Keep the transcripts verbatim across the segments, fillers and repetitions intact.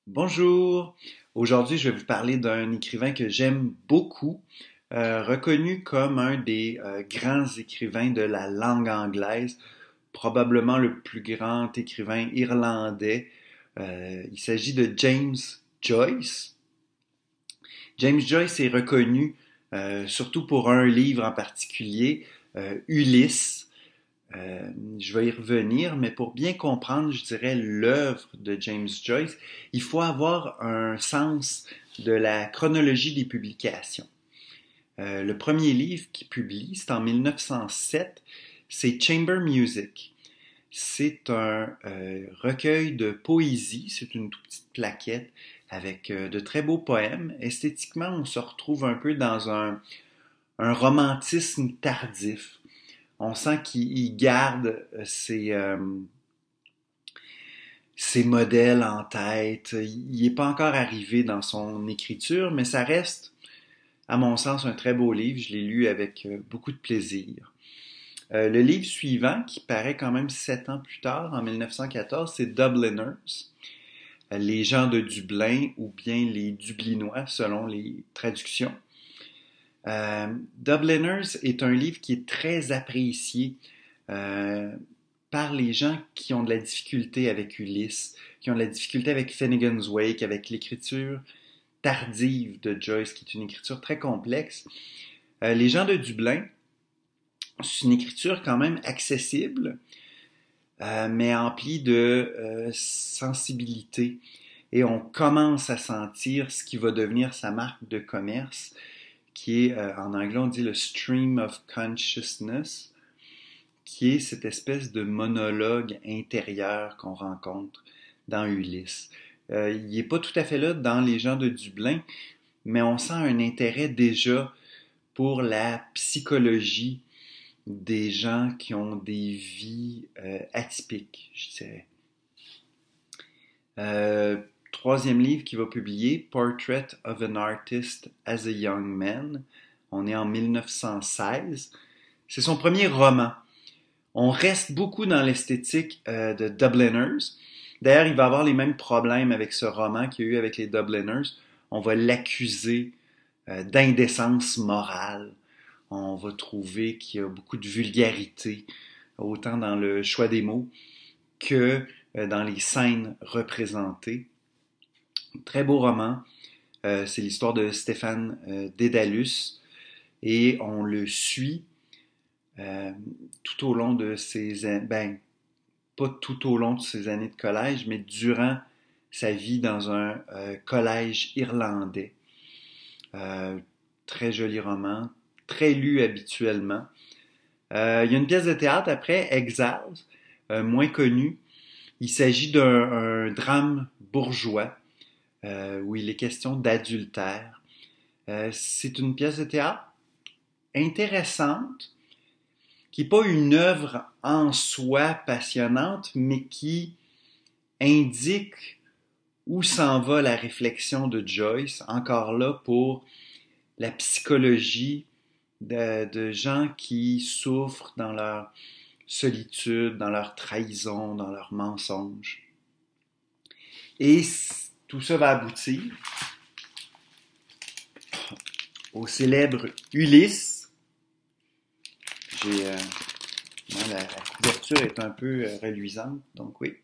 Bonjour, aujourd'hui je vais vous parler d'un écrivain que j'aime beaucoup, euh, reconnu comme un des euh, grands écrivains de la langue anglaise, probablement le plus grand écrivain irlandais. Euh, il s'agit de James Joyce. James Joyce est reconnu euh, surtout pour un livre en particulier, euh, Ulysse. Euh, je vais y revenir, mais pour bien comprendre, je dirais, l'œuvre de James Joyce, il faut avoir un sens de la chronologie des publications. Euh, le premier livre qu'il publie, c'est en mille neuf cent sept, c'est Chamber Music. C'est un euh, recueil de poésie, c'est une toute petite plaquette avec euh, de très beaux poèmes. Esthétiquement, on se retrouve un peu dans un, un romantisme tardif. On sent qu'il garde ses, euh, ses modèles en tête. Il n'est pas encore arrivé dans son écriture, mais ça reste, à mon sens, un très beau livre. Je l'ai lu avec euh, beaucoup de plaisir. Euh, le livre suivant, qui paraît quand même sept ans plus tard, en mille neuf cent quatorze, c'est Dubliners, les gens de Dublin ou bien les Dublinois selon les traductions. Euh, Dubliners est un livre qui est très apprécié euh, par les gens qui ont de la difficulté avec Ulysse, qui ont de la difficulté avec Finnegan's Wake, avec l'écriture tardive de Joyce, qui est une écriture très complexe. Euh, les gens de Dublin, c'est une écriture quand même accessible, euh, mais emplie de euh, sensibilité. Et on commence à sentir ce qui va devenir sa marque de commerce, qui est, euh, en anglais, on dit le stream of consciousness, qui est cette espèce de monologue intérieur qu'on rencontre dans Ulysse. Euh, il n'est pas tout à fait là dans Les gens de Dublin, mais on sent un intérêt déjà pour la psychologie des gens qui ont des vies euh, atypiques, je dirais. Euh, Troisième livre qu'il va publier, Portrait of an Artist as a Young Man. On est en mille neuf cent seize. C'est son premier roman. On reste beaucoup dans l'esthétique euh, de Dubliners. D'ailleurs, il va avoir les mêmes problèmes avec ce roman qu'il y a eu avec les Dubliners. On va l'accuser euh, d'indécence morale. On va trouver qu'il y a beaucoup de vulgarité, autant dans le choix des mots que euh, dans les scènes représentées. Très beau roman. Euh, c'est l'histoire de Stéphane euh, Dédalus et on le suit euh, tout au long de ses années, ben, pas tout au long de ses années de collège, mais durant sa vie dans un euh, collège irlandais. Euh, Très joli roman, très lu habituellement. Euh, il y a une pièce de théâtre après, Exiles, euh, moins connue. Il s'agit d'un drame bourgeois euh, où il est question d'adultère. Euh, c'est une pièce de théâtre intéressante, qui n'est pas une œuvre en soi passionnante, mais qui indique où s'en va la réflexion de Joyce, encore là pour la psychologie de, de gens qui souffrent dans leur solitude, dans leur trahison, dans leurs mensonges. Et tout ça va aboutir au célèbre Ulysse. J'ai, euh, la, la couverture est un peu euh, reluisante, donc oui.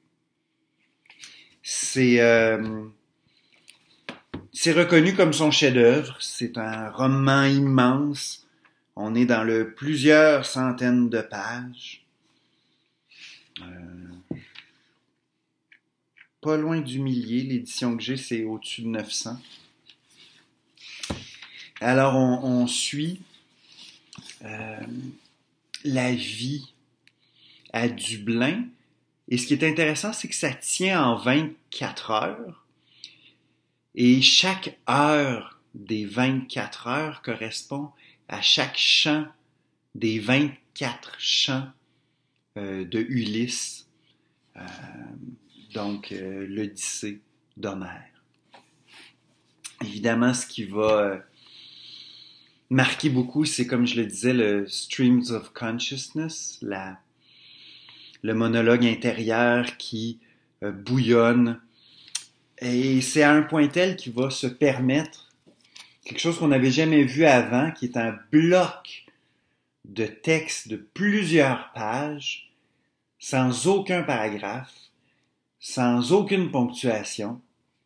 C'est euh, c'est reconnu comme son chef-d'œuvre. C'est un roman immense. On est dans le plusieurs centaines de pages. Euh, Pas loin du millier. L'édition que j'ai, c'est au-dessus de neuf cents. Alors, on, on suit euh, la vie à Dublin. Et ce qui est intéressant, c'est que ça tient en vingt-quatre heures. Et chaque heure des vingt-quatre heures correspond à chaque chant des vingt-quatre chants euh, de Ulysse, euh, donc euh, l'Odyssée d'Homère. Évidemment, ce qui va euh, marquer beaucoup, c'est comme je le disais, le Streams of Consciousness, la, le monologue intérieur qui euh, bouillonne Et c'est à un point tel qu'il va se permettre quelque chose qu'on n'avait jamais vu avant, qui est un bloc de texte de plusieurs pages, sans aucun paragraphe, sans aucune ponctuation.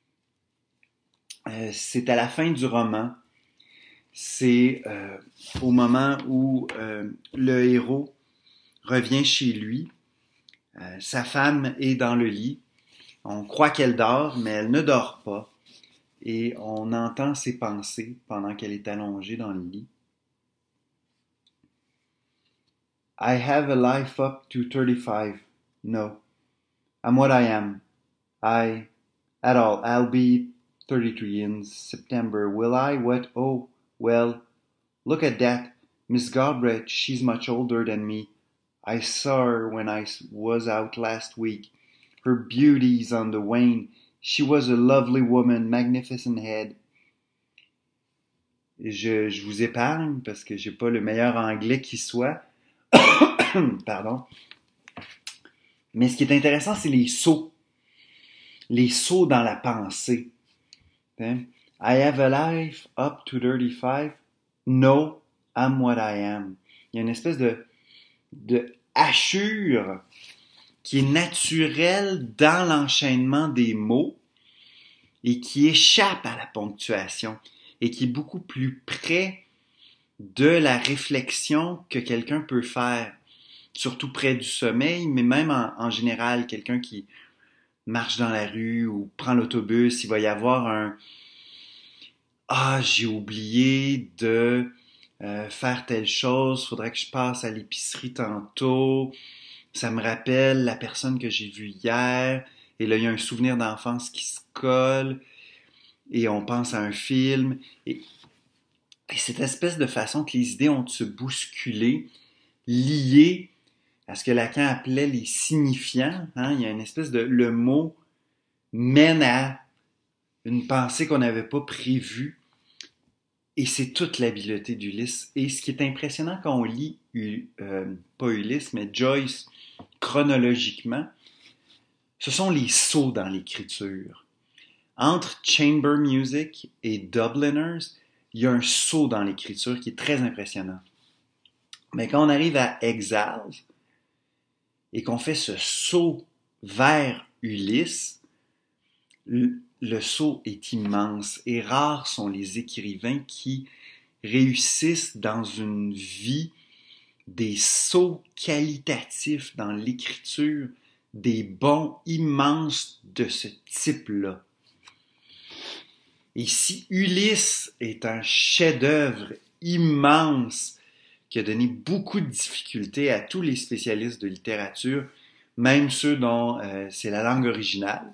Euh, c'est à la fin du roman. C'est euh, au moment où euh, le héros revient chez lui. Euh, sa femme est dans le lit. On croit qu'elle dort, mais elle ne dort pas. Et on entend ses pensées pendant qu'elle est allongée dans le lit. I have a life up to thirty-five. No, I'm what I am. I, at all, I'll be thirty-three in September. Will I? What? Oh, well, look at that. Miss Galbraith, she's much older than me. I saw her when I was out last week. Her beauty's on the wane. She was a lovely woman, magnificent head. Je, je vous épargne parce que j'ai pas le meilleur anglais qui soit. Pardon. Mais ce qui est intéressant, c'est les sauts. Les sauts dans la pensée. I have a life up to thirty-five. No, I'm what I am. Il y a une espèce de, de hachure qui est naturelle dans l'enchaînement des mots et qui échappe à la ponctuation et qui est beaucoup plus près de la réflexion que quelqu'un peut faire, surtout près du sommeil, mais même en, en général, quelqu'un qui marche dans la rue ou prend l'autobus, il va y avoir un « Ah, j'ai oublié de euh, faire telle chose, faudrait que je passe à l'épicerie tantôt, ça me rappelle la personne que j'ai vue hier, et là il y a un souvenir d'enfance qui se colle, et on pense à un film, et, et cette espèce de façon que les idées ont de se bousculer, liées à ce que Lacan appelait les signifiants, hein, il y a une espèce de... le mot mène à une pensée qu'on n'avait pas prévue, et c'est toute l'habileté d'Ulysse. Et ce qui est impressionnant quand on lit, euh, pas Ulysse, mais Joyce chronologiquement, ce sont les sauts dans l'écriture. Entre Chamber Music et Dubliners, il y a un saut dans l'écriture qui est très impressionnant. Mais quand on arrive à Exiles et qu'on fait ce saut vers Ulysse, le, le saut est immense et rares sont les écrivains qui réussissent dans une vie des sauts qualitatifs dans l'écriture, des bonds immenses de ce type-là. Et si Ulysse est un chef-d'œuvre immense qui a donné beaucoup de difficultés à tous les spécialistes de littérature, même ceux dont euh, c'est la langue originale,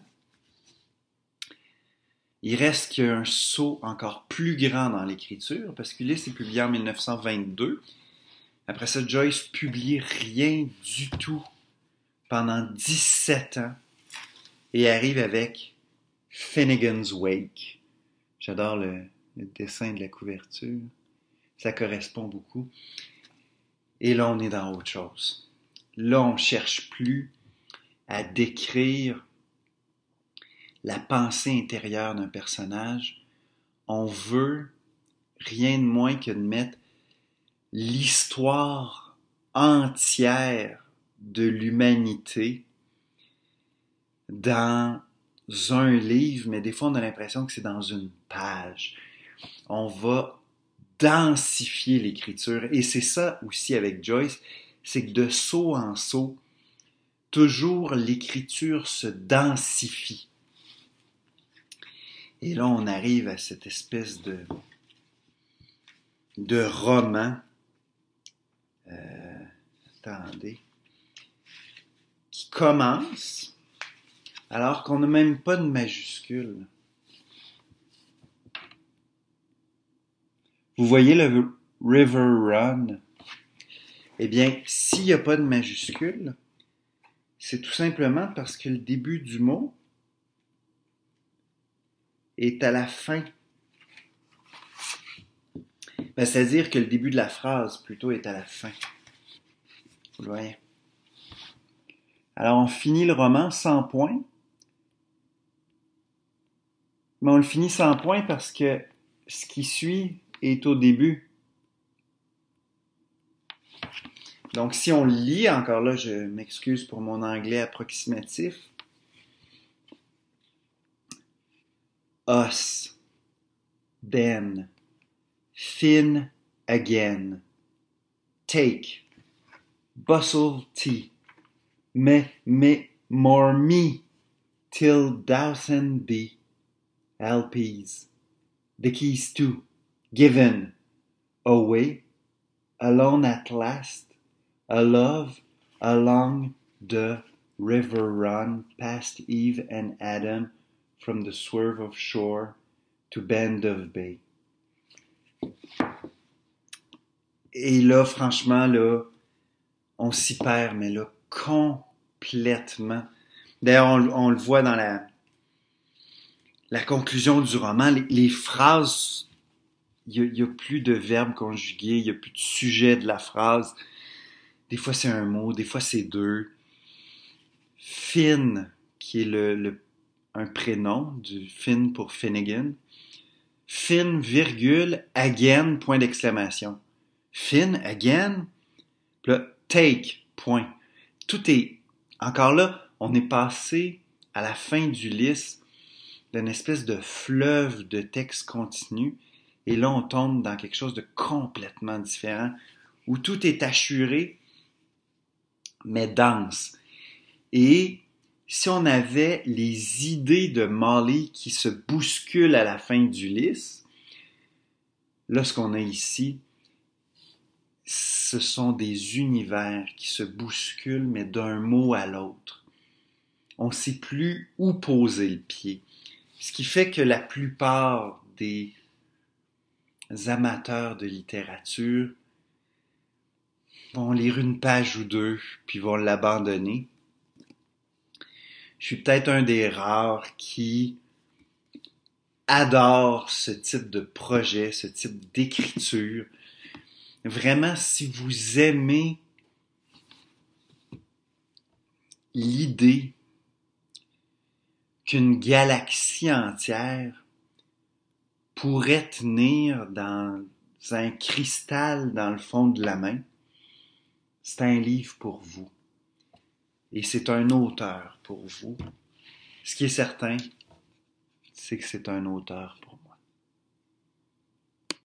il reste qu'il y a un saut encore plus grand dans l'écriture, parce qu'Ulysse est publié en dix-neuf cent vingt-deux. Après ça, Joyce publie rien du tout pendant dix-sept ans et arrive avec Finnegan's Wake. J'adore le, le dessin de la couverture. Ça correspond beaucoup. Et là, on est dans autre chose. Là, on ne cherche plus à décrire la pensée intérieure d'un personnage. On veut rien de moins que de mettre l'histoire entière de l'humanité dans un livre, mais des fois on a l'impression que c'est dans une page. On va densifier l'écriture, et c'est ça aussi avec Joyce, c'est que de saut en saut, toujours l'écriture se densifie. Et là on arrive à cette espèce de de roman. Euh, attendez. Qui commence alors qu'on n'a même pas de majuscule. Vous voyez le River Run? Eh bien, s'il n'y a pas de majuscule, c'est tout simplement parce que le début du mot est à la fin. Ben, c'est-à-dire que le début de la phrase, plutôt, est à la fin. Vous le voyez? Alors, on finit le roman sans point. Mais on le finit sans point parce que ce qui suit est au début. Donc, si on le lit, encore là, je m'excuse pour mon anglais approximatif. Us, then, thin again, take, bustle tea, me, me, more me, till thousand be, L Ps, the keys to, given, away, alone at last, a love along the river run past Eve and Adam from the swerve of shore to bend of bay. Et là, franchement, là, on s'y perd, mais là, complètement. D'ailleurs, on, on le voit dans la, la conclusion du roman, les, les phrases, il n'y a, a plus de verbes conjugués, il n'y a plus de sujet de la phrase. Des fois, c'est un mot, des fois, c'est deux. Finn, qui est le, le, un prénom, du Finn pour Finnegan. Finn, virgule, again, point d'exclamation. Finn, again, puis là, take, point. Tout est, encore là, on est passé à la fin d'Ulysse d'une espèce de fleuve de texte continu, et là, on tombe dans quelque chose de complètement différent, où tout est assuré, mais dense. Et si on avait les idées de Molly qui se bousculent à la fin d'Ulysse, là, ce qu'on a ici, ce sont des univers qui se bousculent, mais d'un mot à l'autre. On ne sait plus où poser le pied. Ce qui fait que la plupart des amateurs de littérature vont lire une page ou deux, puis vont l'abandonner. Je suis peut-être un des rares qui adore ce type de projet, ce type d'écriture. Vraiment, si vous aimez l'idée qu'une galaxie entière pourrait tenir dans un cristal dans le fond de la main, c'est un livre pour vous. Et c'est un auteur pour vous. Ce qui est certain, c'est que c'est un auteur pour vous.